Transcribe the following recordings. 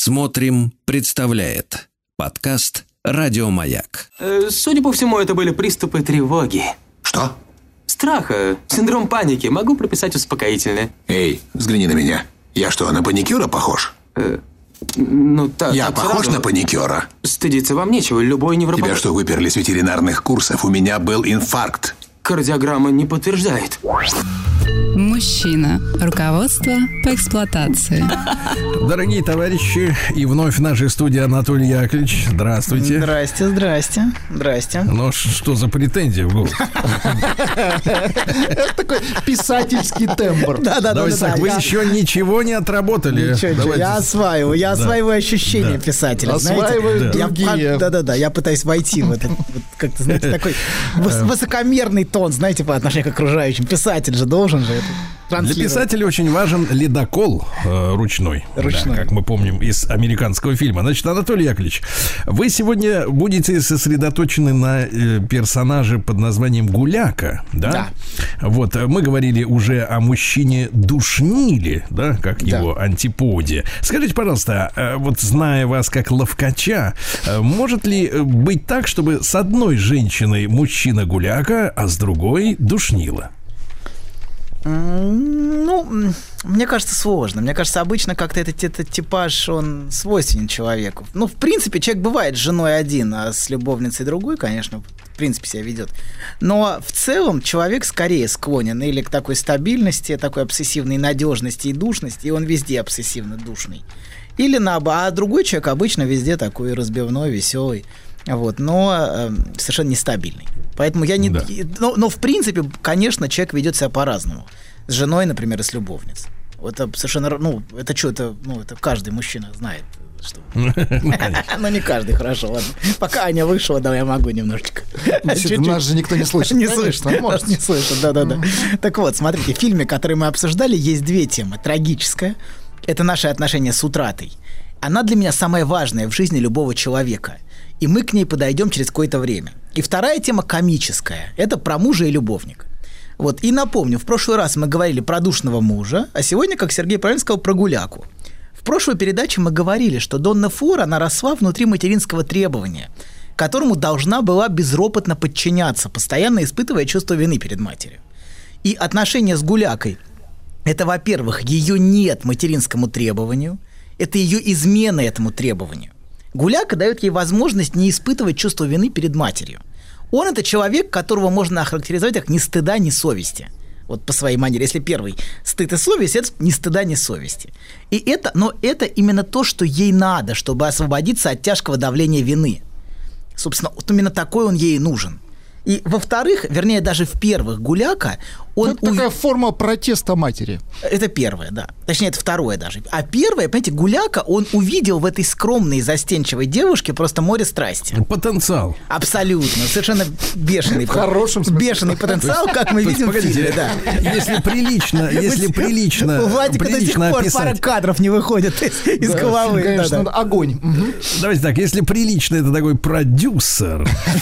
Смотрим, представляет подкаст «Радио Маяк». Судя по всему, это были приступы тревоги. Что? Страха, синдром паники. Могу прописать успокоительное. Эй, взгляни на меня. Я что, на паникюра похож? Я похож на паникюра? Стыдиться вам нечего, любой невропатолог... Тебя что, выперли с ветеринарных курсов? У меня был инфаркт. Кардиограмма не подтверждает. Мужчина. Руководство по эксплуатации. Дорогие товарищи, и вновь в нашей студии Анатолий Яковлевич. Здравствуйте. Здрасте. Ну, что за претензии в голос? Такой писательский тембр. Давайте так, вы еще ничего не отработали. Я осваиваю ощущения писателя. Осваиваю другие. Да, я пытаюсь войти в этот, как-то, знаете, такой высокомерный тон, знаете, по отношению к окружающим. Писатель же должен же это транслировать. Для писателя очень важен ледокол ручной. Да, как мы помним из американского фильма. Значит, Анатолий Яковлевич, вы сегодня будете сосредоточены на персонаже под названием Гуляка, да? Да. Вот, мы говорили уже о мужчине Душниле, да, как его антиподе. Скажите, пожалуйста, вот зная вас как ловкача, может ли быть так, чтобы с одной женщиной мужчина Гуляка, а с другой Душнила? Ну, мне кажется, сложно. Мне кажется, обычно как-то этот типаж, он свойственен человеку. Ну, в принципе, человек бывает с женой один, а с любовницей другой, конечно, в принципе, себя ведет. Но в целом человек скорее склонен или к такой стабильности, такой обсессивной надежности и душности, и он везде обсессивно-душный. Или наоборот, а другой человек обычно везде такой разбивной, веселый. Вот, но совершенно нестабильный. Поэтому я не... Да. Но в принципе, конечно, человек ведет себя по-разному. С женой, например, и с любовницей. Это совершенно... это каждый мужчина знает. Что... Но не каждый, хорошо, ладно. Пока Аня вышла, да, я могу немножечко. Нас же никто не слышит. Не слышит, не слышит, да. Так вот, смотрите, в фильме, который мы обсуждали, есть две темы. Трагическая – это наши отношения с утратой. Она для меня самая важная в жизни любого человека. И мы к ней подойдем через какое-то время. И вторая тема комическая. Это про мужа и любовника. Вот. И напомню, в прошлый раз мы говорили про душного мужа, а сегодня, как Сергей правильно сказал, про гуляку. В прошлой передаче мы говорили, что Донна Флор, она росла внутри материнского требования, которому должна была безропотно подчиняться, постоянно испытывая чувство вины перед матерью. И отношения с гулякой – это, во-первых, ее нет материнскому требованию, это ее измена этому требованию. Гуляка дает ей возможность не испытывать чувство вины перед матерью. Он – это человек, которого можно охарактеризовать как ни стыда, ни совести. Вот по своей манере. Если первый стыд и совесть – это ни стыда, ни совести. Но это именно то, что ей надо, чтобы освободиться от тяжкого давления вины. Собственно, вот именно такой он ей нужен. И во-вторых, вернее, даже в-первых, Гуляка, он... Это такая форма протеста матери. Это первое, да. Точнее, это второе даже. А первое, понимаете, Гуляка, он увидел в этой скромной, застенчивой девушке просто море страсти. Потенциал. Абсолютно. Совершенно бешеный. В хорошем смысле. Бешеный потенциал, как мы видим в фильме, да. Если прилично... У Владика до сих пор пара кадров не выходит из головы. Конечно, огонь. Давайте так, если прилично, это такой продюсер.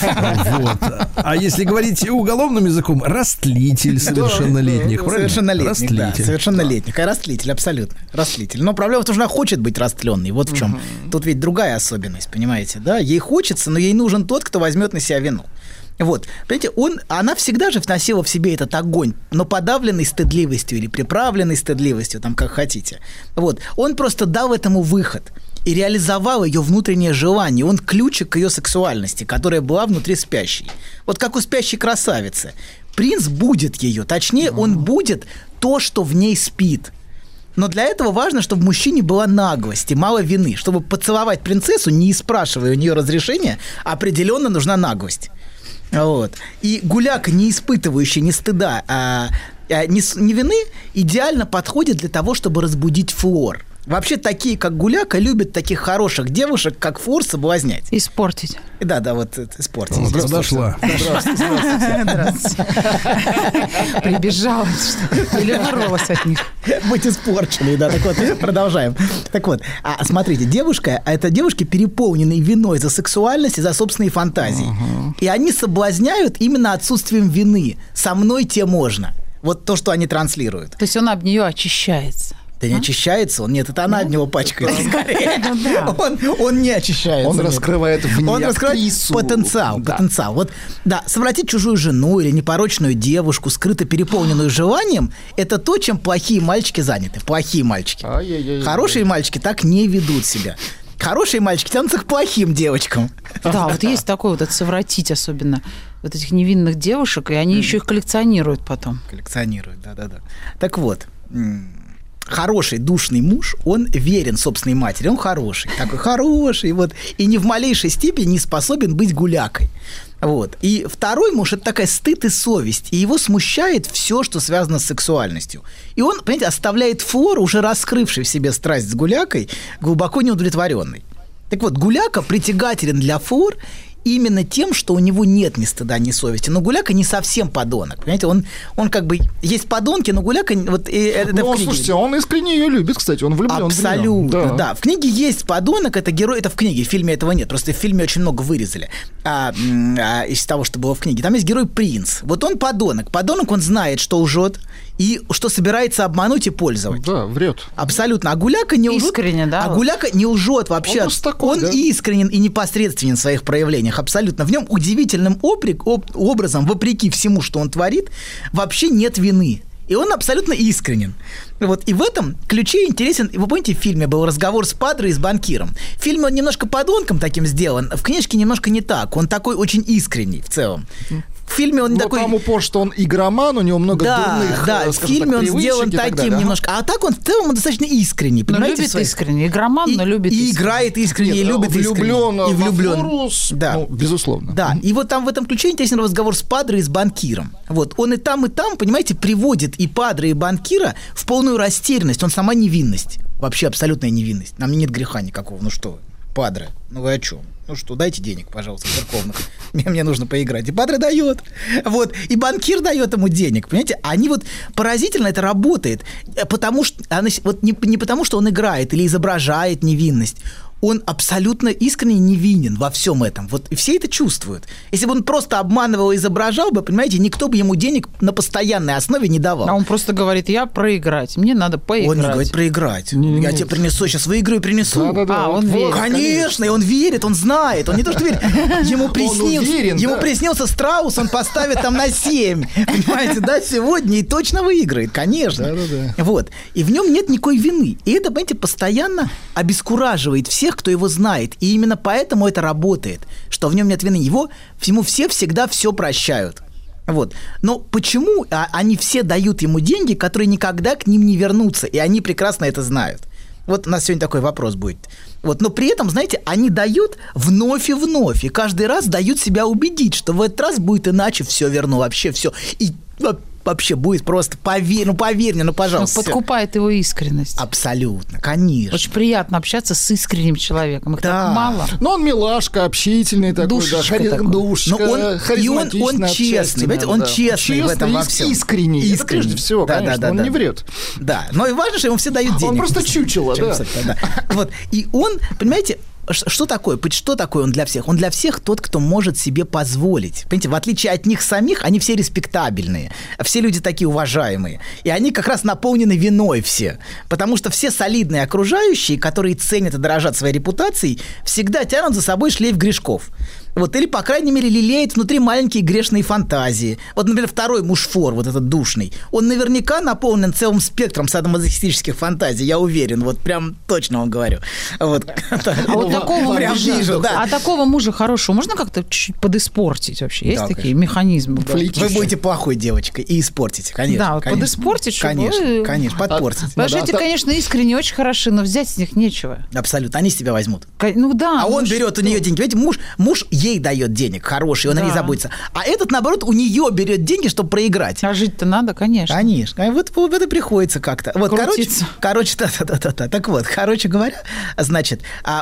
А если говорить уголовным языком, растлитель совершеннолетних, правильно? Совершеннолетних, да, совершеннолетних. Растлитель, абсолютно. Растлитель. Но проблема в том, что она хочет быть растленной. Вот в чем. Тут ведь другая особенность, понимаете, да? Ей хочется, но ей нужен тот, кто возьмет на себя вину. Вот, понимаете, она всегда же вносила в себе этот огонь, но подавленный стыдливостью или приправленный стыдливостью, там как хотите. Вот, он просто дал этому выход и реализовал ее внутреннее желание. Он ключик к ее сексуальности, которая была внутри спящей. Вот как у спящей красавицы. Принц будет ее, точнее, он будет то, что в ней спит. Но для этого важно, чтобы в мужчине была наглость и мало вины. Чтобы поцеловать принцессу, не спрашивая у нее разрешения, определенно нужна наглость. Вот. И Гуляка, не испытывающий ни стыда, ни вины, идеально подходит для того, чтобы разбудить Флор. Вообще, такие, как Гуляка, любят таких хороших девушек, как Флор, соблазнять. Испортить. Да, вот испортить. Вот подошла. Здравствуйте. Прибежала, или ворвалась от них. Быть испорченной, да. Так вот, продолжаем. Так вот, смотрите, это девушки, переполненные виной за сексуальность и за собственные фантазии. И они соблазняют именно отсутствием вины. Со мной те можно. Вот то, что они транслируют. То есть он об нее очищается. Да не очищается он. Нет, это она от него пачкается скорее. Он не очищается. Он раскрывает в ней Он раскрывает актрису. потенциал. Вот, да, совратить чужую жену или непорочную девушку, скрыто переполненную желанием, это то, чем плохие мальчики заняты. Плохие мальчики. Хорошие мальчики так не ведут себя. Хорошие мальчики тянутся к плохим девочкам. Да, вот есть такое вот совратить особенно вот этих невинных девушек, и они еще их коллекционируют потом. Коллекционируют, да-да-да. Так вот, хороший душный муж, он верен собственной матери, он хороший, такой хороший, вот, и ни в малейшей степени не способен быть гулякой. Вот. И второй муж – это такая стыд и совесть, и его смущает все, что связано с сексуальностью. И он, понимаете, оставляет флор, уже раскрывший в себе страсть с гулякой, глубоко неудовлетворенный. Так вот, гуляка притягателен для флор именно тем, что у него нет ни стыда, ни совести. Но гуляка не совсем подонок. Понимаете, он как бы... Есть подонки, но гуляка... Вот, слушайте, он искренне ее любит, кстати, он влюблен. Абсолютно, да. В книге есть подонок, это герой, это в книге, в фильме этого нет. Просто в фильме очень много вырезали из того, что было в книге. Там есть герой принц. Вот он подонок. Подонок, он знает, что лжет, и что собирается обмануть и пользовать. Да, врет. Абсолютно. А гуляка не лжет. Искренне, да? А гуляка не лжет вообще. Он такой, он искренен и непосредственен в своих проявлениях. Абсолютно. В нем удивительным образом, вопреки всему, что он творит, вообще нет вины. И он абсолютно искренен. Вот. И в этом ключе интересен... Вы помните, в фильме был разговор с падре и с банкиром. В фильме он немножко подонком таким сделан, в книжке немножко не так. Он такой очень искренний в целом. В фильме он такой... там упор, что он игроман, у него много дурных, в фильме он сделан таким немножко. А так он в целом достаточно искренний. Но любит искренне. Игроман, но любит искренне. И играет искренне, и любит искренне. И влюблен. Да, безусловно. Да, и вот там в этом ключе интересен разговор с падре и с банкиром. Вот. Он и там, понимаете, приводит и падре, и банкира в полную растерянность. Он сама невинность. Вообще абсолютная невинность. Нам нет греха никакого. Ну что вы, падре, ну вы о чем? Ну что, дайте денег, пожалуйста, церковных. Мне нужно поиграть. И падре дает. Вот. И банкир дает ему денег. Понимаете? Они вот поразительно это работает. Потому что, вот не потому, что он играет или изображает невинность. Он абсолютно искренне невинен во всем этом. Вот, и все это чувствуют. Если бы он просто обманывал и изображал бы, понимаете, никто бы ему денег на постоянной основе не давал. А он просто говорит, я проиграть, мне надо поиграть. Он не говорит проиграть. Я тебе принесу, сейчас выиграю и принесу. Да. Он верит. Конечно, и он верит, он знает. Он не то, что верит. Ему приснился страус, он поставит там на 7. Понимаете, да, сегодня и точно выиграет, конечно. Да. Вот. И в нем нет никакой вины. И это, понимаете, постоянно обескураживает всех, кто его знает. И именно поэтому это работает, что в нем нет вины. Ему все всегда все прощают. Вот. Но почему они все дают ему деньги, которые никогда к ним не вернутся, и они прекрасно это знают? Вот у нас сегодня такой вопрос будет. Вот. Но при этом, знаете, они дают вновь и вновь, и каждый раз дают себя убедить, что в этот раз будет иначе, все верну, вообще все. И вообще будет просто, поверь мне, пожалуйста. Подкупает его искренность. Абсолютно, конечно. Очень приятно общаться с искренним человеком. Их так мало. Но он милашка, общительный такой. Душечка такой. Но он честный, понимаете, он честный в этом во всем. Искренний. Это прежде всего, конечно, он не врет. Да, но и важно, что ему все дают денег. Он просто чучело, да. Вот, и он, понимаете, что такое он для всех? Он для всех тот, кто может себе позволить. Понимаете, в отличие от них самих, они все респектабельные, все люди такие уважаемые. И они как раз наполнены виной все. Потому что все солидные окружающие, которые ценят и дорожат своей репутацией, всегда тянут за собой шлейф грешков. Вот, или, по крайней мере, лелеет внутри маленькие грешные фантазии. Вот, например, второй муж-фор, вот этот душный, он наверняка наполнен целым спектром садомазохистических фантазий, я уверен, вот прям точно вам говорю. Вот. А вот такого мужа хорошего можно как-то чуть-чуть подиспортить вообще? Есть такие механизмы? Вы будете плохой девочкой и испортите, конечно. Да, вот подиспортить, чтобы... Конечно, подпортить. Потому что эти, конечно, искренне очень хороши, но взять с них нечего. Абсолютно, они с тебя возьмут. Ну да. А он берет у нее деньги. Видите, муж ей дает денег хороший, он о ней заботится. А этот, наоборот, у нее берет деньги, чтобы проиграть. А жить-то надо, конечно. Конечно. Вот это приходится как-то. Вот, короче, да. Так вот, короче говоря, значит,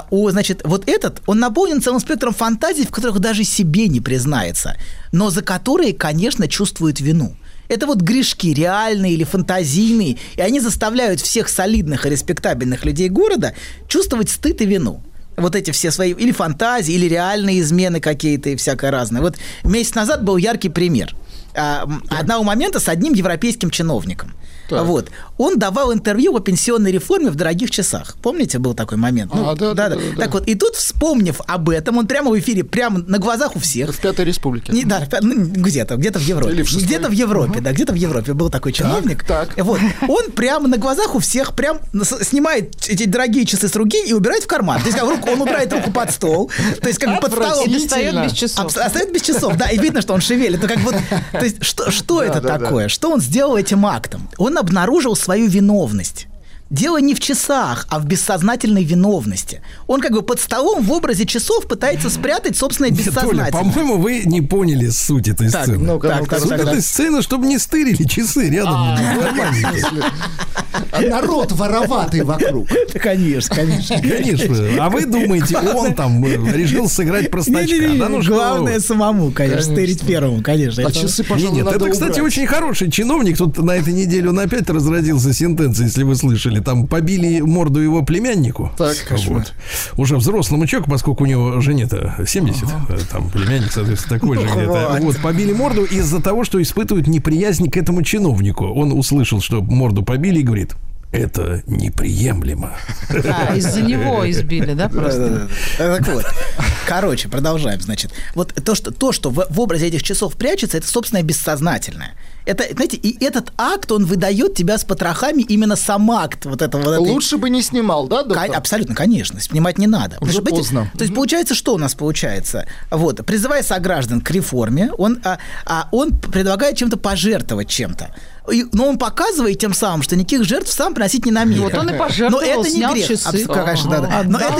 вот этот, он наполнен целым спектром фантазий, в которых даже себе не признается, но за которые, конечно, чувствует вину. Это вот грешки реальные или фантазийные, и они заставляют всех солидных и респектабельных людей города чувствовать стыд и вину. Вот эти все свои или фантазии, или реальные измены какие-то и всякое разное. Вот месяц назад был яркий пример одного момента с одним европейским чиновником. Вот. Он давал интервью о пенсионной реформе в «Дорогих часах». Помните, был такой момент? Да. Так вот, и тут, вспомнив об этом, он прямо в эфире, прямо на глазах у всех. В Пятой Республике. Где-то в Европе. Или в Шестой. Где-то в Европе, да, где-то в Европе был такой чиновник. Так. Вот. Он прямо на глазах у всех прям снимает эти дорогие часы с руки и убирает в карман. То есть он убирает руку под стол, то есть как бы под столом. И достает без часов. Остается без часов, да, и видно, что он шевелит. То есть что это такое? Что он сделал этим актом? Он обнаружил свою виновность. Дело не в часах, а в бессознательной виновности. Он как бы под столом в образе часов пытается спрятать собственное бессознательное. Толя, по-моему, вы не поняли суть этой сцены. Суть этой сцены, чтобы не стырили часы рядом. Народ вороватый вокруг. Конечно. А вы думаете, он там решил сыграть простачка? Главное самому, конечно, стырить первому, конечно. А часы, пожалуй, Нет, это, кстати, очень хороший чиновник. Тут на этой неделе он опять разразился сентенцией, если вы слышали. Там побили морду его племяннику. Так, вот. Уже взрослому человеку, поскольку у него жене-то 70, там племянник, соответственно, такой же где-то. Вот, побили морду из-за того, что испытывают неприязнь к этому чиновнику. Он услышал, что морду побили, и говорит: это неприемлемо. Из-за него избили, да, просто? Так вот. Короче, продолжаем, значит. Вот то, что в образе этих часов прячется, это, собственно, бессознательное. Это, знаете, и этот акт, он выдает тебя с потрохами, именно сам акт вот этого. Лучше бы не снимал, да, доктор? Абсолютно, конечно, снимать не надо. Уже поздно. То есть получается, что у нас получается? Вот, призывая сограждан к реформе, он предлагает чем-то пожертвовать чем-то. Но он показывает тем самым, что никаких жертв сам приносить не намерен. Вот он и пожертвовал, но это не снял грех. часы. Конечно, да.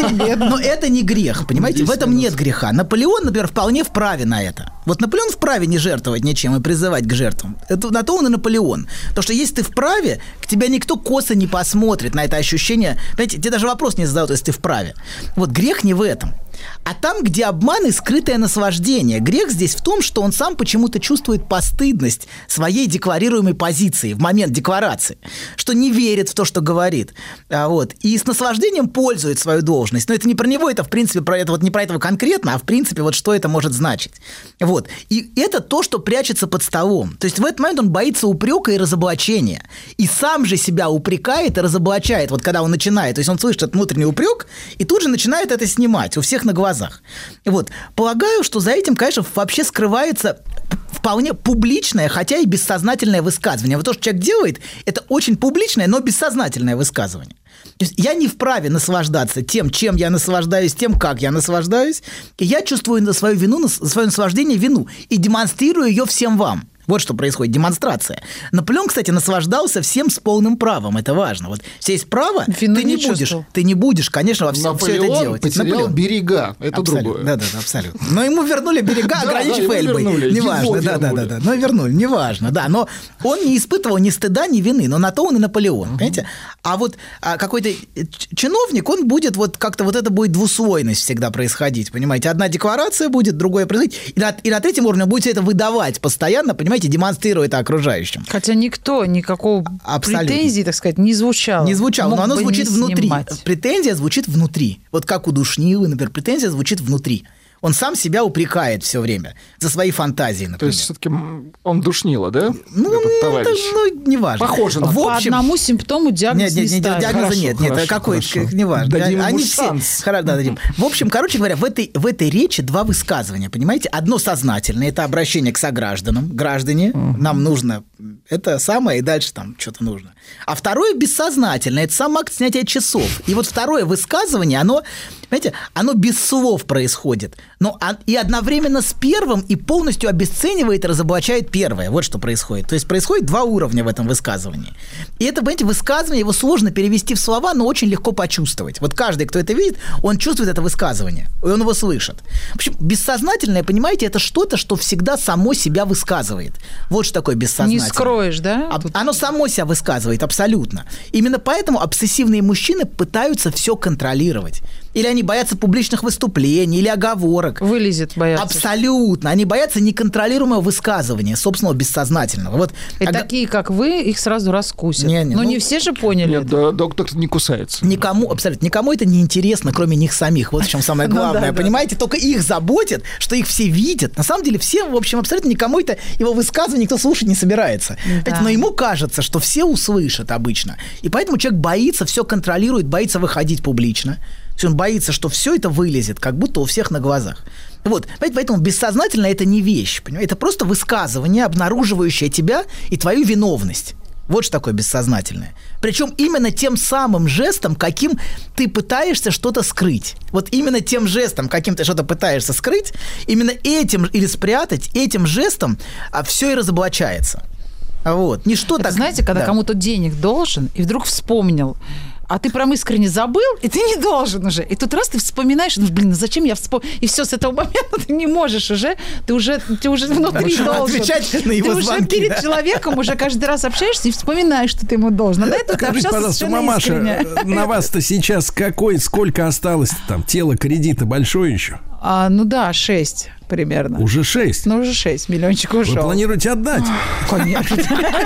Но это не грех, понимаете? В этом нет греха. Наполеон, например, вполне вправе на это. Вот Наполеон вправе не жертвовать ничем и призывать к жертвам. На то он и Наполеон. Потому что если ты вправе, к тебе никто косо не посмотрит на это ощущение. Знаете, тебе даже вопрос не задают, если ты вправе. Вот грех не в этом. А там, где обман и скрытое наслаждение. Грех здесь в том, что он сам почему-то чувствует постыдность своей декларируемой позиции в момент декларации, что не верит в то, что говорит. Вот. И с наслаждением пользует свою должность. Но это не про него, это в принципе про это, вот не про этого конкретно, а в принципе вот что это может значить. Вот. И это то, что прячется под столом. То есть в этот момент он боится упрека и разоблачения. И сам же себя упрекает и разоблачает, вот когда он начинает. То есть он слышит этот внутренний упрек и тут же начинает это снимать у всех на глазах. Вот. Полагаю, что за этим, конечно, вообще скрывается вполне публичное, хотя и бессознательное высказывание. Вот то, что человек делает, это очень публичное, но бессознательное высказывание. То есть я не вправе наслаждаться тем, чем я наслаждаюсь, тем, как я наслаждаюсь, и я чувствую на свою вину, на свое наслаждение вину и демонстрирую ее всем вам. Вот что происходит, демонстрация. Наполеон, кстати, наслаждался всем с полным правом, это важно. Вот есть право, ты не будешь, конечно, во всем все это делать. Потерял берега, это другое. Да, абсолютно. Но ему вернули берега, ограничив Эльбой. Неважно, да. Но вернули, неважно, да. Но он не испытывал ни стыда, ни вины, но на то он и Наполеон, понимаете? А вот какой-то чиновник, он будет вот как-то вот это будет двуслойность всегда происходить, понимаете? Одна декларация будет, другое происходить, и на третьем уровне будете это выдавать постоянно, понимаете? Демонстрируя это окружающим. Хотя никакого претензий, так сказать, не звучало. Не звучало, но оно звучит внутри. Претензия звучит внутри. Вот как у Душнилы, например, претензия звучит внутри. Он сам себя упрекает все время за свои фантазии, например. То есть все-таки он Душнила, да? Неважно. Похоже на по одному симптому диагноз не ставят. Диагноза нет, какой, неважно. Дадим ему шанс. Дадим. В общем, короче говоря, в этой речи два высказывания, понимаете? Одно сознательное, это обращение к согражданам. Граждане, нам нужно это самое, и дальше там что-то нужно. А второе бессознательное, это сам акт снятия часов. И вот второе высказывание, оно, понимаете, оно без слов происходит. Но и одновременно с первым и полностью обесценивает и разоблачает первое. Вот что происходит. То есть происходит два уровня в этом высказывании. И это, понимаете, высказывание, его сложно перевести в слова, но очень легко почувствовать. Вот каждый, кто это видит, он чувствует это высказывание, и он его слышит. В общем, бессознательное, понимаете, это что-то, что всегда само себя высказывает. Вот что такое бессознательное. Не скроешь, да? Оно само себя высказывает, абсолютно. Именно поэтому обсессивные мужчины пытаются все контролировать. Или они боятся публичных выступлений, или оговорок. Вылезет, боятся. Абсолютно. Они боятся неконтролируемого высказывания собственного бессознательного. Вот, и такие, как вы, их сразу раскусят. Но не все же поняли. Нет, да, доктор не кусается. Никому, абсолютно, никому это не интересно, кроме них самих. Вот в чем самое главное. Понимаете, только их заботит, что их все видят. На самом деле все, в общем, абсолютно никому это его высказывание никто слушать не собирается. Но ему кажется, что все услышат обычно. И поэтому человек боится, все контролирует, боится выходить публично. То есть он боится, что все это вылезет, как будто у всех на глазах. Вот, поэтому бессознательно это не вещь, понимаете? Это просто высказывание, обнаруживающее тебя и твою виновность. Вот что такое бессознательное. Причем именно тем самым жестом, каким ты пытаешься что-то скрыть. Вот именно тем жестом, каким ты что-то пытаешься скрыть, именно этим или спрятать, этим жестом все и разоблачается. Вот. Ничто это, так... Знаете, когда кому-то денег должен, и вдруг вспомнил, а ты прям искренне забыл, и ты не должен уже. И тут раз ты вспоминаешь, зачем я вспомнил? И все, с этого момента ты не можешь уже, ты уже внутри должен. Отвечать на его ты звонки, уже перед человеком уже каждый раз общаешься и вспоминаешь, что ты ему должен. А до этого ты Скажите, пожалуйста, мамаша, на вас-то сейчас сколько осталось там? Тело кредита большое еще? 6 примерно. Уже 6? Уже 6, миллиончик ушел. Вы планируете отдать? Конечно.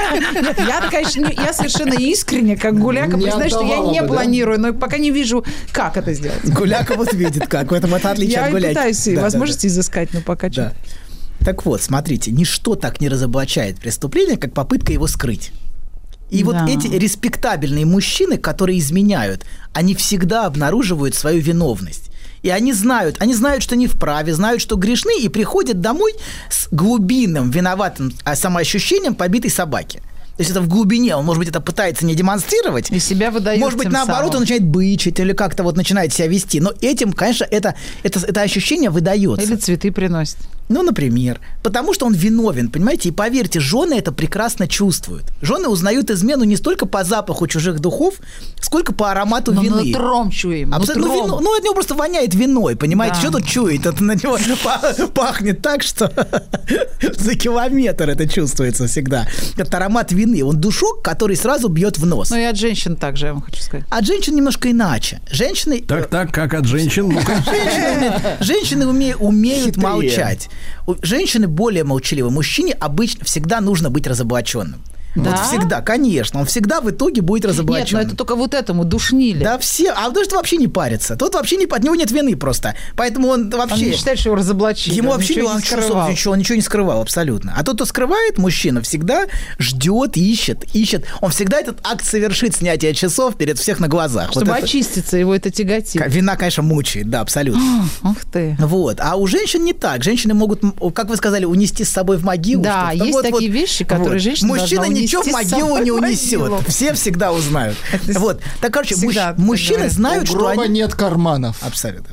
Я совершенно искренне, как Гуляка, признаю, что я не планирую, но пока не вижу, как это сделать. Гуляка вот видит как, в этом это отличие от Гуляки. Я пытаюсь возможности изыскать, но пока что. Так вот, смотрите, ничто так не разоблачает преступление, как попытка его скрыть. И вот эти респектабельные мужчины, которые изменяют, они всегда обнаруживают свою виновность. И они знают, что не вправе, знают, что грешны, и приходят домой с глубинным виноватым самоощущением побитой собаки. То есть это в глубине, он, может быть, это пытается не демонстрировать. И себя выдает. Может быть, наоборот, он начинает бычить или как-то вот начинает себя вести. Но этим, конечно, это ощущение выдается. Или цветы приносит. Например. Потому что он виновен, понимаете? И поверьте, жены это прекрасно чувствуют. Жены узнают измену не столько по запаху чужих духов, сколько по аромату вины. Нутром чуем. Абсолютно. От него просто воняет виной, понимаете? Да. Что тут чует? Это на него пахнет так, что за километр это чувствуется всегда. Это аромат вины. Он душок, который сразу бьет в нос. И от женщин также, я вам хочу сказать. От женщин немножко иначе. Женщины... Так, как от женщин? Женщины умеют молчать. Женщины более молчаливы. Мужчине обычно всегда нужно быть разоблаченным. Да? Вот всегда, конечно. Он всегда в итоге будет разоблачен. Нет, но это только вот этому душнили. Да, все. А тот вообще не парится. Тот вообще от него нет вины просто. Поэтому он вообще... Он не считает, что его разоблачили. Ему вообще он ничего не скрывал абсолютно. А тот, кто скрывает, мужчина, всегда ждет, ищет. Он всегда этот акт совершит, снятие часов перед всех на глазах. Чтобы очиститься, его это тяготит. Вина, конечно, мучает, да, абсолютно. Ух ты. Вот. А у женщин не так. Женщины могут, как вы сказали, унести с собой в могилу. Да, есть такие вещи, которые женщины мужчина ничего в могилу не унесет. Все всегда узнают. Вот. Так, короче, мужчины знают, что у гроба нет карманов. Абсолютно.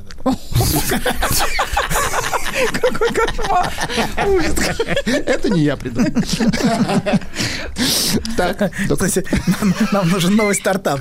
Какой кошмар. Это не я придумал. Так, нам нужен новый стартап.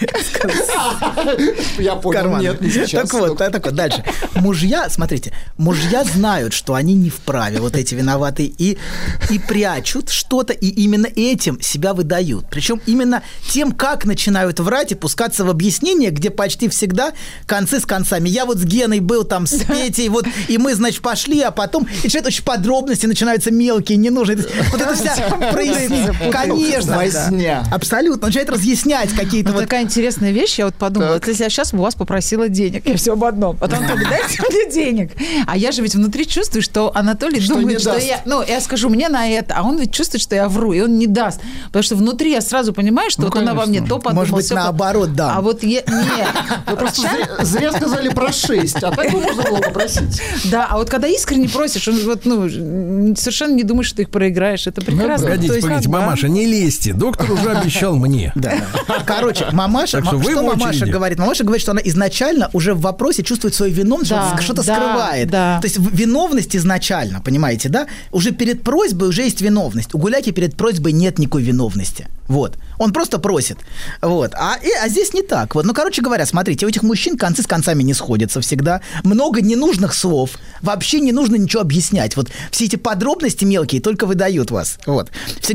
Я понял, нет, не сейчас. Так вот, дальше. Смотрите, мужья знают, что они не вправе, вот эти виноватые, и прячут что-то, и именно этим себя выдают. Причем именно тем, как начинают врать и пускаться в объяснения, где почти всегда концы с концами. Я вот с Геной был там с Петей, вот, и мы, значит, пошли, а потом, и начинают очень подробности, начинаются мелкие, ненужные. Вот это вся прояснится. Конечно. Возня. Абсолютно. Он начинает разъяснять какие-то... Такая интересная вещь, я вот подумала, вот если я сейчас бы у вас попросила денег, я все об одном. Вот, Анатолий, дайте мне денег. А я же ведь внутри чувствую, что Анатолий думает, что я... я скажу мне на это, а он ведь чувствует, что я вру, и он не даст. Потому что внутри я сразу понимаю, что вот он обо мне то подумал. Может быть, наоборот, да. А вот нет. Вы просто зря сказали про 6, а так бы можно было попросить. Да, а вот когда искренне просишь, он вот, совершенно не думаешь, что ты их проиграешь. Это прекрасно. Погодите, мамаша, не лезьте. Доктор уже обещал мне. Да. Короче, мамаша, что мамаша говорит? Мамаша говорит, что она изначально уже в вопросе чувствует свою виновность, что-то скрывает. То есть виновность изначально, понимаете, да? Уже перед просьбой уже есть виновность. У Гуляки перед просьбой нет никакой виновности. Вот. Он просто просит. Вот. А здесь не так. Вот. Короче говоря, смотрите, у этих мужчин концы с концами не сходятся всегда. Много ненужных слов. Вообще не нужно ничего объяснять. Вот все эти подробности мелкие только выдают вас. Вот. Всегда много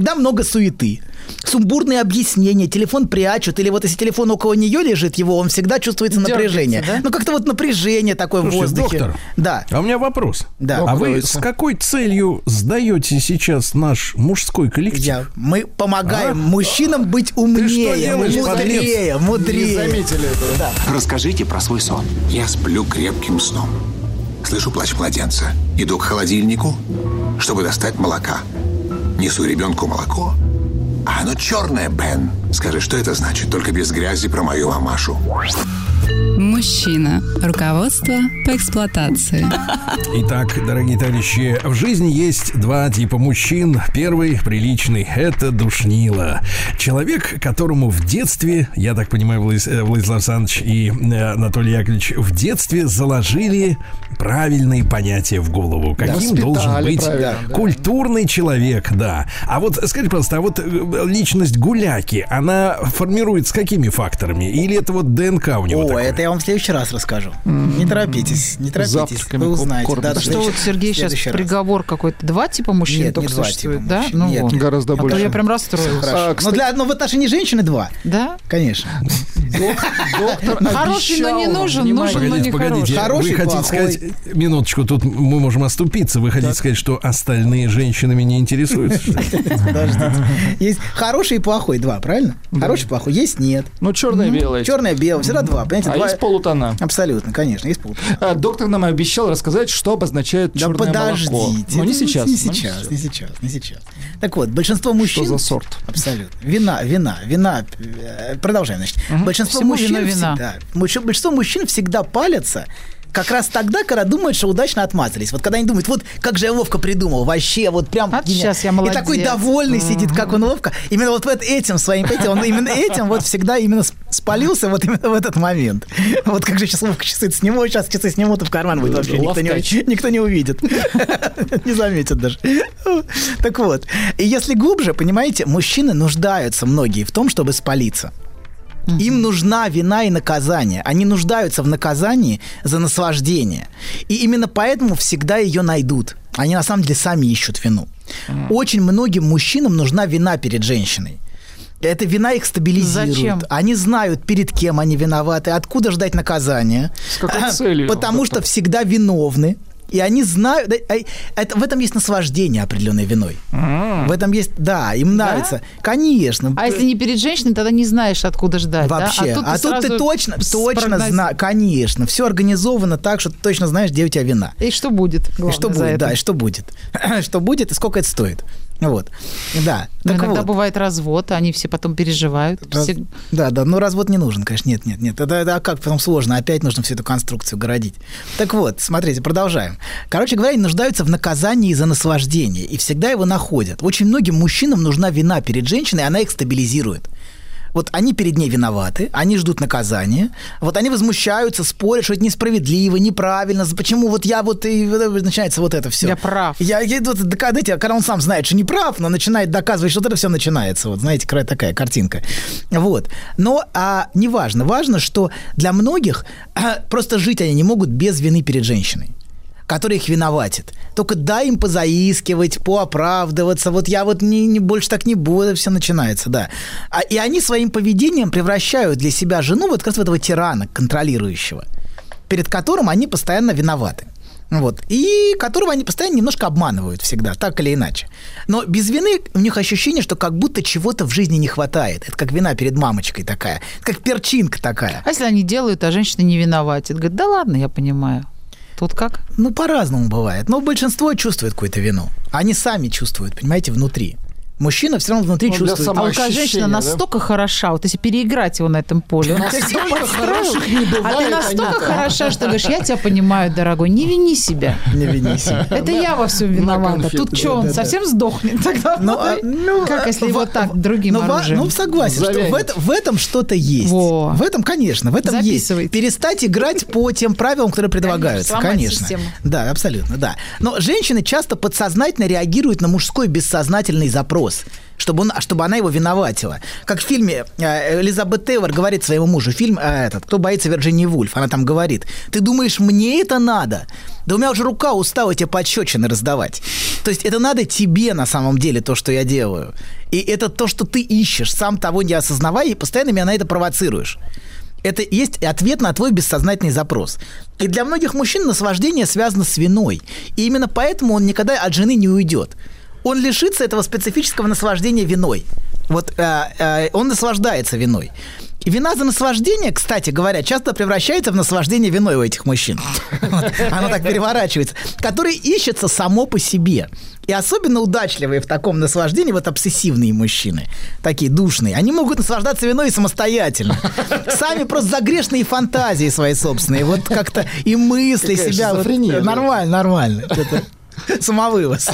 суеты, сумбурные объяснения, телефон прячут, или вот если телефон около нее лежит, он всегда чувствуется напряжение. Да? Ну, как-то вот напряжение такое в воздухе. Доктор, да. А у меня вопрос. Да. А вы с какой целью сдаете сейчас наш мужской коллектив? Мы помогаем мужчинам быть умнее, мудрее. Не заметили этого. Да. Расскажите про свой сон. Я сплю крепким сном. Слышу плач младенца. Иду к холодильнику, чтобы достать молока. Несу ребенку молоко. А оно черное, Бен. Скажи, что это значит? Только без грязи про мою мамашу. Мужчина. Руководство по эксплуатации. Итак, дорогие товарищи, в жизни есть два типа мужчин. Первый, приличный, это душнило. Человек, которому в детстве, я так понимаю, Владислав Александрович и Анатолий Яковлевич, в детстве заложили правильные понятия в голову. Каким должен быть культурный человек, да. А вот, скажите, пожалуйста, а вот личность гуляки, она формируется какими факторами? Или это вот ДНК у него такое? Это я вам в следующий раз расскажу. Не торопитесь, вы узнаете. Да, что вот Сергей сейчас приговор какой-то. Два типа мужчин только существует, да? Нет, гораздо больше. А то я прям расстроилась. Но в отношении женщины два. Да? Конечно. Хороший, но не нужен, нужен, но не хороший. Вы хотите сказать, минуточку, тут мы можем оступиться, вы хотите сказать, что остальные женщинами не интересуются? Подождите. Есть хороший и плохой, два, правильно? Хороший и плохой. Есть нет. Ну, черное-белое. Черное-белое, всегда два. А есть полутона. Абсолютно, конечно, есть полутона. Доктор нам обещал рассказать, что обозначает черное молоко. Но не сейчас. Не сейчас. Так вот, большинство мужчин... Что за сорт? Абсолютно. Вина. Продолжаем, значит. Большинство мужчин всегда палятся как раз тогда, когда думают, что удачно отмазались. Вот когда они думают, вот как же я ловко придумал, вообще вот прям... сейчас я молодец. И такой довольный сидит, как он ловко. Именно вот этим своим, он именно этим вот всегда именно спалился вот именно в этот момент. Вот как же сейчас ловко часы сниму, сейчас часы снимут, и в карман будет вообще никто не увидит. Не заметит даже. Так вот, и если глубже, понимаете, мужчины нуждаются многие в том, чтобы спалиться. Им нужна вина и наказание. Они нуждаются в наказании за наслаждение. И именно поэтому всегда ее найдут. Они на самом деле сами ищут вину. Очень многим мужчинам нужна вина перед женщиной. Эта вина их стабилизирует. Зачем? Они знают, перед кем они виноваты, откуда ждать наказания. С какой целью? Потому что всегда виновны. И они знают, в этом есть наслаждение определенной виной. В этом есть, да, им нравится. Конечно. А если не перед женщиной, тогда не знаешь, откуда ждать. Вообще. Да? А тут ты точно знаешь. Конечно. Все организовано так, что ты точно знаешь, где у тебя вина. И что будет, главное, и что будет, да, и что будет. Что будет, и сколько это стоит. Вот. Да. Иногда бывает развод, они все потом переживают. Да, но развод не нужен, конечно, нет. Это как потом сложно, опять нужно всю эту конструкцию городить. Так вот, смотрите, продолжаем. Короче говоря, они нуждаются в наказании за наслаждение, и всегда его находят. Очень многим мужчинам нужна вина перед женщиной, она их стабилизирует. Вот они перед ней виноваты, они ждут наказания, вот они возмущаются, спорят, что это несправедливо, неправильно, почему вот я вот и начинается вот это все. Я прав. Когда он сам знает, что не прав, но начинает доказывать, что вот это все начинается, вот знаете, такая картинка. Вот. Но неважно, важно, что для многих просто жить они не могут без вины перед женщиной, который их виноватит. Только дай им позаискивать, пооправдываться. Вот я вот не больше так не буду, все начинается, да. И они своим поведением превращают для себя жену вот как раз в этого тирана контролирующего, перед которым они постоянно виноваты. Вот. И которого они постоянно немножко обманывают всегда, так или иначе. Но без вины у них ощущение, что как будто чего-то в жизни не хватает. Это как вина перед мамочкой такая, как перчинка такая. А если они делают, а женщина не виноватит? Говорит, да ладно, я понимаю. Тут как? Ну, по-разному бывает. Но большинство чувствует какую-то вину. Они сами чувствуют, понимаете, внутри. Мужчина все равно внутри чувствует. А какая женщина настолько хороша, вот если переиграть его на этом поле, он тебя подстроил, а ты настолько хороша, что говоришь, я тебя понимаю, дорогой, не вини себя. Не вини себя. Это я во всем виновата. Тут что, он совсем сдохнет тогда? Как если вот так, другим оружием? Ну, согласен, что в этом что-то есть. В этом, конечно, в этом есть. Перестать играть по тем правилам, которые предлагаются. Конечно. Да, абсолютно, да. Но женщины часто подсознательно реагируют на мужской бессознательный запрос. чтобы она его виноватила. Как в фильме Элизабет Тейлор говорит своему мужу, фильм «Кто боится Вирджинии Вульф», она там говорит: ты думаешь, мне это надо? Да у меня уже рука устала тебе пощечины раздавать. То есть это надо тебе на самом деле, то, что я делаю. И это то, что ты ищешь, сам того не осознавая, и постоянно меня на это провоцируешь. Это есть ответ на твой бессознательный запрос. И для многих мужчин наслаждение связано с виной. И именно поэтому он никогда от жены не уйдет. Он лишится этого специфического наслаждения виной. Вот он наслаждается виной. И вина за наслаждение, кстати говоря, часто превращается в наслаждение виной у этих мужчин. Оно так переворачивается. Которое ищется само по себе. И особенно удачливые в таком наслаждении вот обсессивные мужчины, такие душные, они могут наслаждаться виной самостоятельно. Сами просто за грешные фантазии свои собственные. Вот как-то и мысли себя... Нормально. Самовывоз.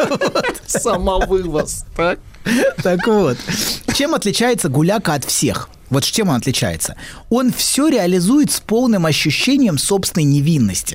Самовывоз. Так вот. Чем отличается гуляка от всех? Вот чем он отличается? Он все реализует с полным ощущением собственной невинности.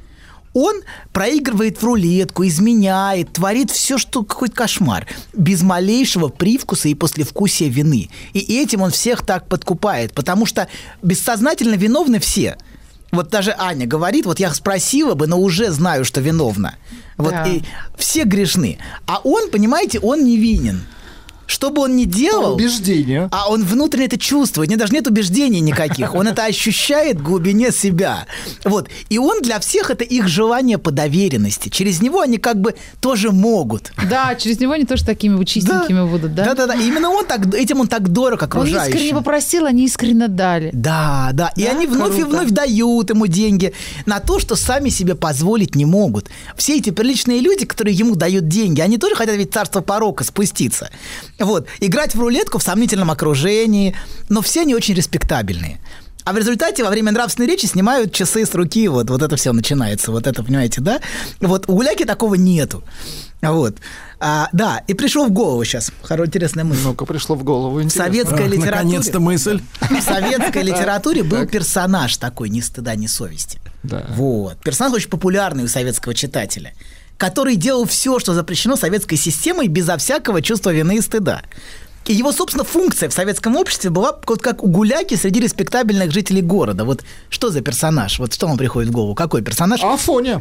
Он проигрывает в рулетку, изменяет, творит все, что какой-то кошмар, без малейшего привкуса и послевкусия вины. И этим он всех так подкупает, потому что бессознательно виновны все. Вот даже Аня говорит, вот я спросила бы, но уже знаю, что виновна. Вот да. И все грешны. А он, понимаете, он невинен. Что бы он ни делал... Убеждение. А он внутренне это чувствует. У него даже нет убеждений никаких. Он это ощущает в глубине себя. Вот. И он для всех это их желание по доверенности. Через него они как бы тоже могут. Да, через него они тоже такими чистенькими будут, да? Да. И именно этим он так дорог окружающим. Он искренне попросил, они искренне дали. Да. И они вновь и вновь дают ему деньги на то, что сами себе позволить не могут. Все эти приличные люди, которые ему дают деньги, они тоже хотят ведь в царство порока спуститься. Вот. Играть в рулетку в сомнительном окружении, но все они очень респектабельные. А в результате во время нравственной речи снимают часы с руки, вот это все начинается, вот это, понимаете, да? Вот у гуляки такого нету. Вот. Да, и пришло в голову сейчас. Интересная мысль. Ну-ка, пришло в голову. В советской литературе... Наконец-то мысль. В советской литературе был персонаж такой, ни стыда, ни совести. Да. Вот. Персонаж очень популярный у советского читателя, который делал все, что запрещено советской системой, безо всякого чувства вины и стыда. И его, собственно, функция в советском обществе была вот как у гуляки среди респектабельных жителей города. Вот что за персонаж? Вот что вам приходит в голову? Какой персонаж? Афоня.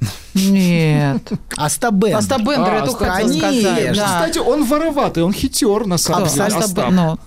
Нет. Остап Бендер. Остап Бендер, я только хотела сказать. Да. Кстати, он вороватый, он хитер, на самом деле. Но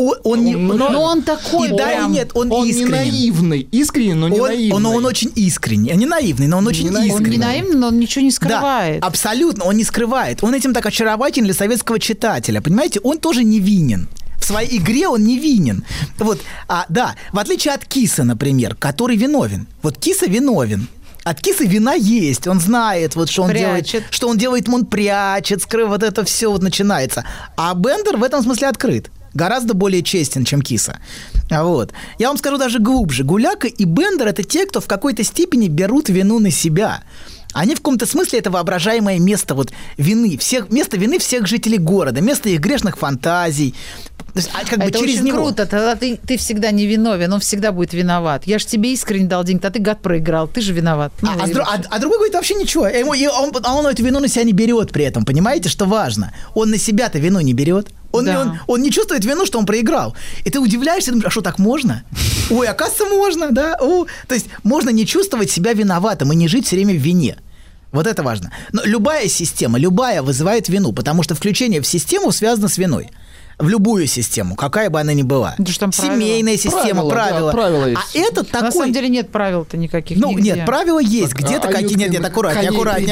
он такой прям... Нет, он искренний. Он не наивный. Искренний, но не наивный. Но он очень искренний. Не наивный, но он очень искренний. Он не наивный, но он ничего не скрывает. Да, абсолютно, он не скрывает. Он этим так очарователен для советского читателя. Понимаете, он тоже невинен. В своей игре он невинен. Вот, да, в отличие от Киса, например, который виновен. Вот Киса виновен. От Кисы вина есть, он знает, вот, что он делает, он прячет, скрывает, вот это все вот начинается. А Бендер в этом смысле открыт, гораздо более честен, чем Киса. Вот. Я вам скажу даже глубже. Гуляка и Бендер – это те, кто в какой-то степени берут вину на себя. Они в каком-то смысле это воображаемое место вот вины, место вины всех жителей города, место их грешных фантазий. То есть, как это бы через очень него. Круто, тогда ты всегда не виновен, он всегда будет виноват. Я же тебе искренне дал деньги, а ты, гад, проиграл, ты же виноват. Другой говорит вообще ничего, он эту вину на себя не берет при этом, понимаете, что важно? Он на себя-то вину не берет. Он не чувствует вину, что он проиграл. И ты удивляешься, думаешь, а что, так можно? Ой, оказывается, можно, да? То есть можно не чувствовать себя виноватым и не жить все время в вине. Вот это важно. Но любая система, вызывает вину, потому что включение в систему связано с виной. В любую систему, какая бы она ни была. Семейная система, правила. Да, а это такой... На самом деле нет правил-то никаких. Нет, правила есть. Где-то какие-то... Нет, аккуратнее.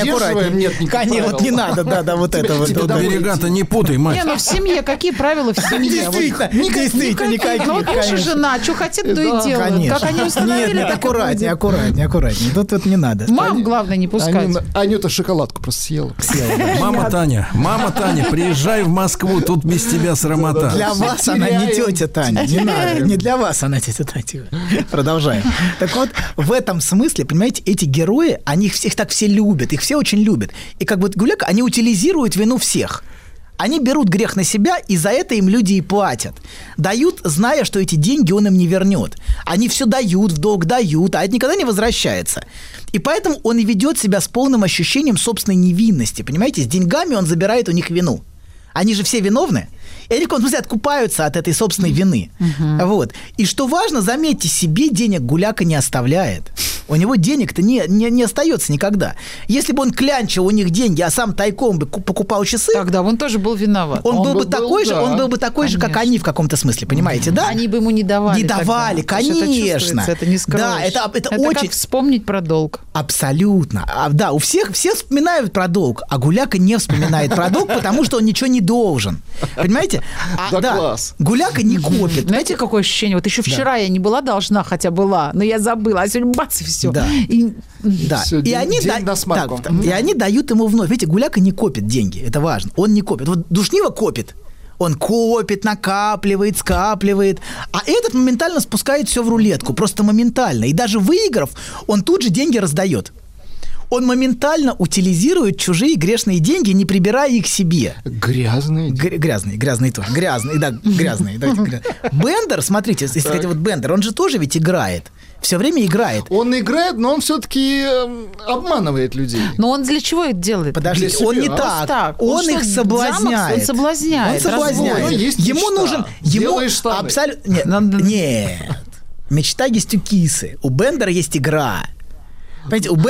Нет, не надо, вот это вот. Берега-то не путай, мать. В семье какие правила в семье? Действительно, никаких. Вот муж и жена, что хотят, то и делают. Как они установили, нет, аккуратнее. Тут не надо. Мам, главное, не пускать. Анюта шоколадку просто съела. Мама Таня, приезжай в Москву, тут без тебя срамота. Для вас она не тетя Таня. Не надо. Не для вас она тетя Таня. Продолжаем. Так вот, в этом смысле, понимаете, эти герои, они их так все любят, их все очень любят. И как бы гуляка, они утилизируют вину всех. Они берут грех на себя, и за это им люди и платят. Дают, зная, что эти деньги он им не вернет. Они все дают, в долг дают, а это никогда не возвращается. И поэтому он и ведет себя с полным ощущением собственной невинности. Понимаете, с деньгами он забирает у них вину. Они же все виновны. И они в каком-то смысле откупаются от этой собственной вины. Вот. И что важно, заметьте, себе денег Гуляка не оставляет. У него денег-то не остается никогда. Если бы он клянчил у них деньги, а сам тайком бы покупал часы... Тогда он тоже был виноват. Он был бы такой же, как они в каком-то смысле, понимаете, да? Они бы ему не давали. Не давали, конечно. Это не скроешь. Да, это очень... как вспомнить про долг. Абсолютно. Да, у всех все вспоминают про долг, а Гуляка не вспоминает про долг, потому что он ничего не должен. Понимаете? Класс. Гуляка не копит. Знаете, какое ощущение? Вот еще вчера я не была должна, хотя была, но я забыла, а сегодня бац, и все. Да. Всё, и они дают ему вновь. Видите, Гуляка не копит деньги, это важно. Он не копит. Вот Душнило копит. Он копит, накапливает, скапливает. А этот моментально спускает все в рулетку. Просто моментально. И даже выиграв, он тут же деньги раздает. Он моментально утилизирует чужие грешные деньги, не прибирая их себе. Грязные? Грязные тоже. Грязные. Бендер, смотрите, если хотите, вот Бендер, он же тоже ведь играет. Все время играет. Он играет, но он все-таки обманывает людей. Но он для чего это делает? Подождите, он не так. Он их соблазняет. Он соблазняет. Ему нужен... Абсолютно... Нет. Мечта есть у кисы. У Бендера есть игра. Понимаете, у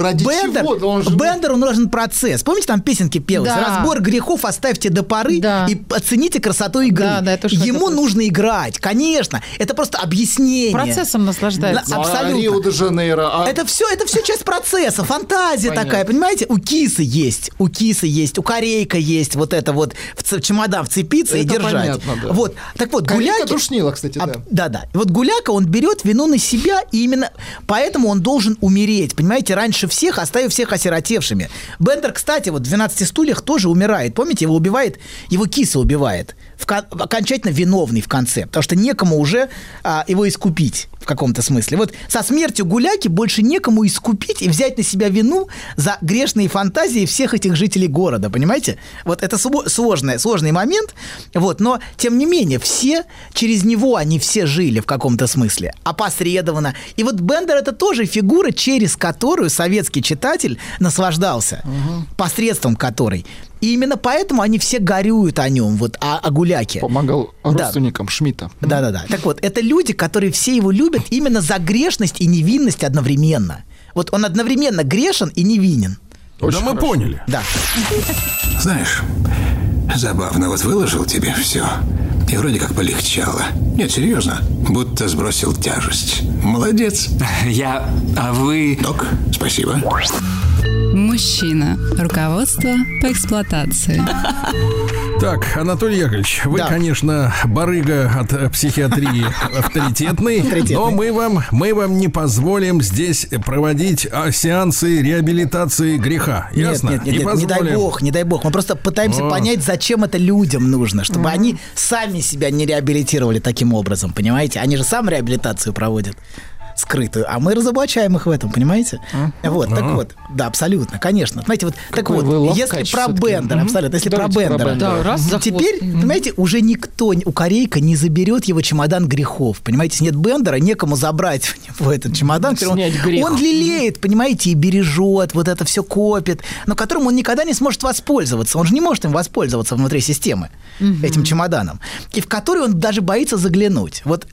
Бендеру нужен процесс. Помните, там песенки пелось? Да. Разбор грехов оставьте до поры и оцените красоту игры. Ему нужно играть, конечно. Это просто объяснение. Процессом наслаждается. Абсолютно. Рио-де-Жанейро. Это все часть процесса, фантазия такая, понимаете? У кисы есть, у Корейка есть вот это вот в чемодан вцепиться и держать. Понятно, да. Вот. Так вот, Гуляка Душнило, кстати, да. Да. Вот Гуляка, он берет вину на себя, и именно поэтому он должен умереть. Понимаете, раньше всех, оставив всех осиротевшими. Бендер, кстати, вот в «12 стульях» тоже умирает. Помните, его киса убивает. Окончательно виновный в конце. Потому что некому уже его искупить в каком-то смысле. Вот со смертью Гуляки больше некому искупить и взять на себя вину за грешные фантазии всех этих жителей города. Понимаете? Вот это сложный момент. Вот, но, тем не менее, все через него они все жили в каком-то смысле. Опосредованно. И вот Бендер – это тоже фигура, через которую советский читатель наслаждался. Посредством которой. И именно поэтому они все горюют о нем, вот о Гуляке. Помогал родственникам Шмидта. Да. Так вот, это люди, которые все его любят именно за грешность и невинность одновременно. Вот он одновременно грешен и невинен. Да, мы поняли. Да. Знаешь, забавно, вот выложил тебе все, и вроде как полегчало. Нет, серьезно, будто сбросил тяжесть. Молодец. А вы... Док, спасибо. Мужчина. Руководство по эксплуатации. Так, Анатолий Яковлевич, вы, конечно, барыга от психиатрии авторитетный, но мы вам не позволим здесь проводить сеансы реабилитации греха. Ясно? Нет, не дай бог. Мы просто пытаемся понять, зачем это людям нужно, чтобы они сами себя не реабилитировали таким образом, понимаете? Они же сам реабилитацию проводят. Скрытую, а мы разоблачаем их в этом, понимаете? Вот, так вот, да, абсолютно, конечно. Знаете, вот, так вот, если про Бендера, абсолютно, если про Бендера, теперь, понимаете, уже никто у Корейка не заберет его чемодан грехов, понимаете? Нет Бендера, некому забрать у него этот чемодан, он лелеет, понимаете, и бережет, вот это все копит, но которым он никогда не сможет воспользоваться, он же не может им воспользоваться внутри системы, этим чемоданом, и в который он даже боится заглянуть. Вот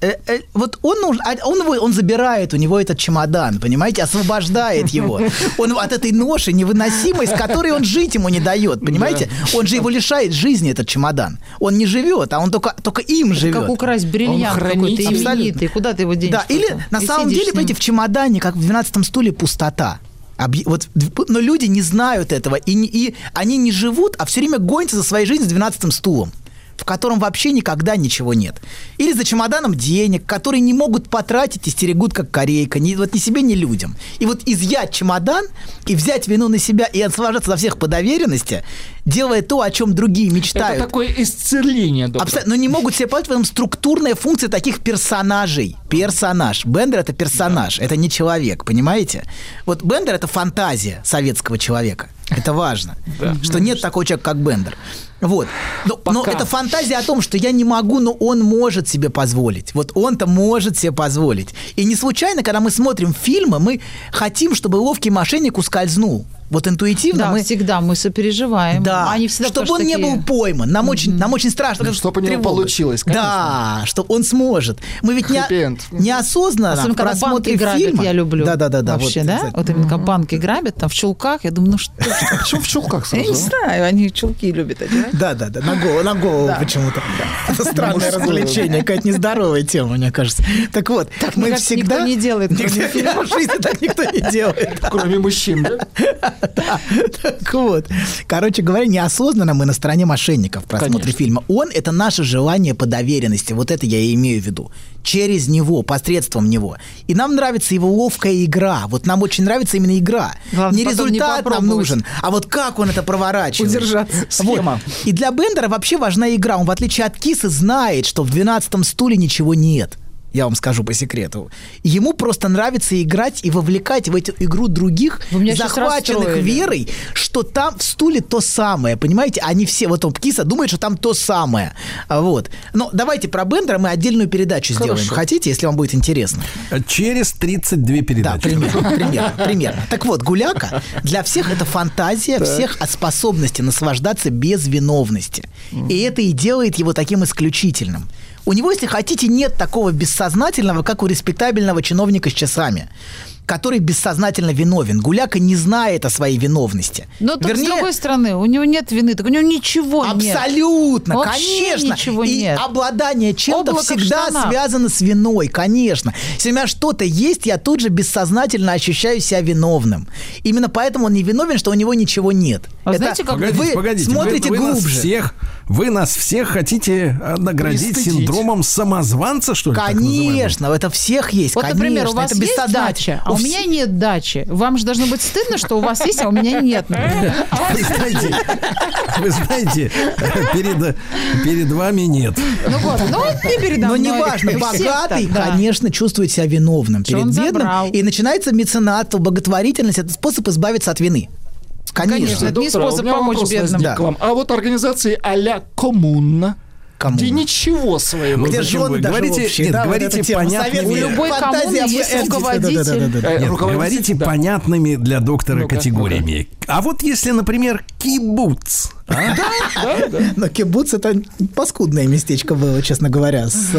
он забирает у него этот чемодан, понимаете, освобождает его. Он от этой ноши невыносимой, с которой он жить ему не дает, понимаете? Он же его лишает жизни, этот чемодан. Он не живет, а он только им живет. Как украсть бриллиант какой-то именитый. Куда ты его денешь? Да, или на самом деле, понимаете, в чемодане, как в 12 стуле, пустота. Вот, но люди не знают этого, и они не живут, а все время гонятся за своей жизнью с 12 стулом, в котором вообще никогда ничего нет. Или за чемоданом денег, которые не могут потратить и стерегут, как Корейка, ни себе, ни людям. И вот изъять чемодан и взять вину на себя и освобождаться за всех по доверенности, делая то, о чем другие мечтают. Это такое исцеление. Но не могут себе понять в этом структурная функция таких персонажей. Персонаж. Бендер – это персонаж, это не человек, понимаете? Вот Бендер – это фантазия советского человека. Это важно, что нет такого человека, как Бендер. Вот. Но это фантазия о том, что я не могу, но он может себе позволить. Вот он-то может себе позволить. И не случайно, когда мы смотрим фильмы, мы хотим, чтобы ловкий мошенник ускользнул. Вот интуитивно мы всегда мы сопереживаем. Да, они всегда чтобы он не был пойман. Нам очень страшно. Чтобы у него получилось, конечно. Да, чтобы он сможет. Мы ведь неосознанно в просмотре фильма... Я люблю. Да. Вообще, да? Вот именно как банки грабят, там в чулках. Я думаю, ну что? Почему в чулках сразу? Я не знаю, они чулки любят. Да, на голову почему-то. Это странное развлечение, какая-то нездоровая тема, мне кажется. Так вот, мы всегда... Никто не делает, кроме фильма. В жизни так никто не делает. Кроме мужчин, да? Да. Так вот. Короче говоря, неосознанно мы на стороне мошенников в просмотре фильма. Он – это наше желание по доверенности. Вот это я и имею в виду. Через него, посредством него. И нам нравится его ловкая игра. Вот нам очень нравится именно игра. Главное, не результат нам нужен, а вот как он это проворачивает. Удержаться. Схема. Вот. И для Бендера вообще важна игра. Он, в отличие от Киса, знает, что в «12-м стуле» ничего нет. Я вам скажу по секрету. Ему просто нравится играть и вовлекать в эту игру других, захваченных верой, что там в стуле то самое. Понимаете? Они все, вот он, Киса, думает, что там то самое. Вот. Но давайте про Бендера мы отдельную передачу сделаем. Хотите, если вам будет интересно? Через 32 передачи. Да, примерно. Так вот, Гуляка для всех это фантазия, всех о способности наслаждаться без виновности. И это и делает его таким исключительным. У него, если хотите, нет такого бессознательного, как у респектабельного чиновника с часами, который бессознательно виновен. Гуляка не знает о своей виновности. Но с другой стороны, у него нет вины, так у него ничего нет. Абсолютно, вообще конечно. Ничего и нет. обладание чем-то всегда связано с виной, конечно. Если у меня что-то есть, я тут же бессознательно ощущаю себя виновным. Именно поэтому он не виновен, что у него ничего нет. Знаете, как погодите, смотрите глубже. Вы нас всех хотите наградить синдромом самозванца, что ли? Конечно, это всех есть. Вот, например, у вас это есть дача, а у меня нет дачи. Вам же должно быть стыдно, что у вас есть, а у меня нет. Вы знаете, перед вами нет. Ну вот, не передо мной. Но неважно, богатый, конечно, чувствует себя виновным перед бедным. И начинается меценатство, благотворительность. Это способ избавиться от вины. Конечно. Это не способ помочь бедным. Да. А вот организации а-ля коммуна, где ничего своего. Где жены говорите, общие, говорите понятными... У любой коммуны есть руководитель. Говорите понятными для доктора категориями. А вот если, например, кибуц... Да. Но кибуц это паскудное местечко было, честно говоря, с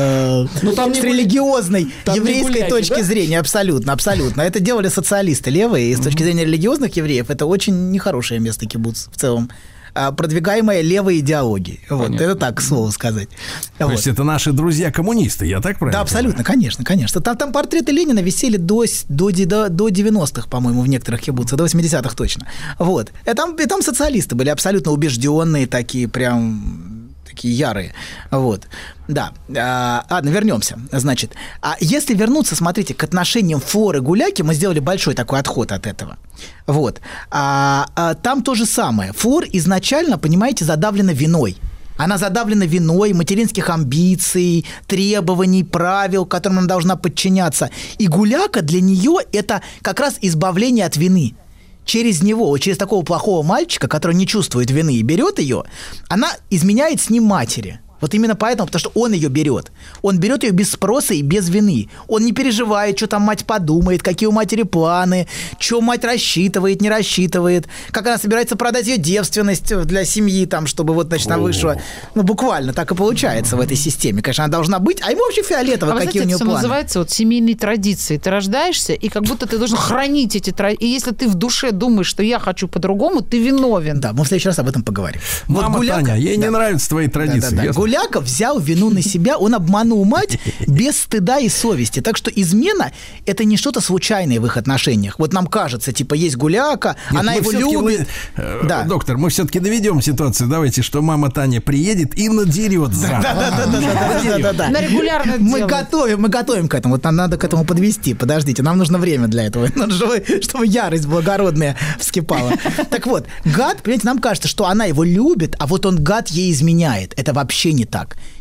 религиозной еврейской точки зрения. Абсолютно. Это делали социалисты левые, и с точки зрения религиозных евреев это очень нехорошее место кибуц в целом. Продвигаемая левой идеологией. Вот, это так, к слову сказать. То есть это наши друзья-коммунисты, я так правильно? Да, абсолютно, конечно. Там портреты Ленина висели до 90-х, по-моему, в некоторых кибуцах, до 80-х точно. Вот. И там социалисты были абсолютно убежденные такие, прям... такие ярые. Вот. Да. Ладно, вернемся. Значит, если вернуться, смотрите, к отношениям Флоры и Гуляки, мы сделали большой такой отход от этого. Вот. Там то же самое. Флор изначально, понимаете, задавлена виной. Она задавлена виной, материнских амбиций, требований, правил, которым она должна подчиняться. И Гуляка для нее это как раз избавление от вины. Через него, через такого плохого мальчика, который не чувствует вины и берет ее, она изменяет с ним матери. Вот именно поэтому, потому что он ее берет. Он берет ее без спроса и без вины. Он не переживает, что там мать подумает, какие у матери планы, что мать рассчитывает, не рассчитывает, как она собирается продать ее девственность для семьи, там, чтобы вот, значит, она вышла. Ну, буквально так и получается в этой системе. Конечно, она должна быть, а ему вообще фиолетово, какие у нее планы. Это называется вот семейной традицией. Ты рождаешься, и как будто ты должен хранить эти традиции. И если ты в душе думаешь, что я хочу по-другому, ты виновен. Да, мы в следующий раз об этом поговорим. Мама Таня, ей не нравятся твои традиции. Гуляков взял вину на себя, он обманул мать без стыда и совести. Так что измена – это не что-то случайное в их отношениях. Вот нам кажется, типа, есть Гуляка, она его любит. Доктор, мы все-таки доведем ситуацию. Давайте, что мама Таня приедет и надерет за. Да. На регулярно мы готовим к этому. Вот нам надо к этому подвести. Подождите, нам нужно время для этого. Чтобы ярость благородная вскипала. Так вот, гад, понимаете, нам кажется, что она его любит, а вот он, гад, ей изменяет. Это вообще не так.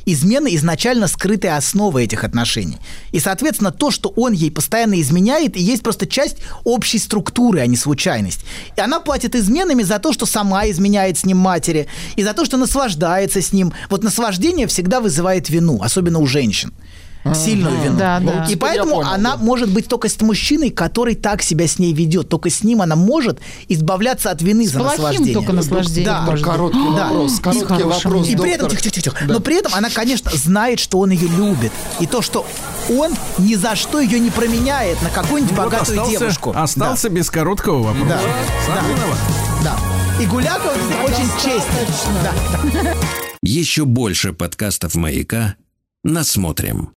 измена изначально скрытая основа этих отношений. И, соответственно, то, что он ей постоянно изменяет, и есть просто часть общей структуры, а не случайность. И она платит изменами за то, что сама изменяет с ним матери, и за то, что наслаждается с ним. Вот наслаждение всегда вызывает вину, особенно у женщин. Сильную вину. Да, да. И поэтому она может быть только с мужчиной, который так себя с ней ведет. Только с ним она может избавляться от вины за наслаждение. Только наслаждение. Да. Короткий вопрос. Короткий вопрос, И при этом, доктор. тихо. Но при этом она, конечно, знает, что он ее любит. И то, что он ни за что ее не променяет на какую-нибудь богатую девушку. Остался без короткого вопроса. Да. Сам виноват. Да. И Гуляков очень честен. Да. Еще больше подкастов «Маяка» насмотрим.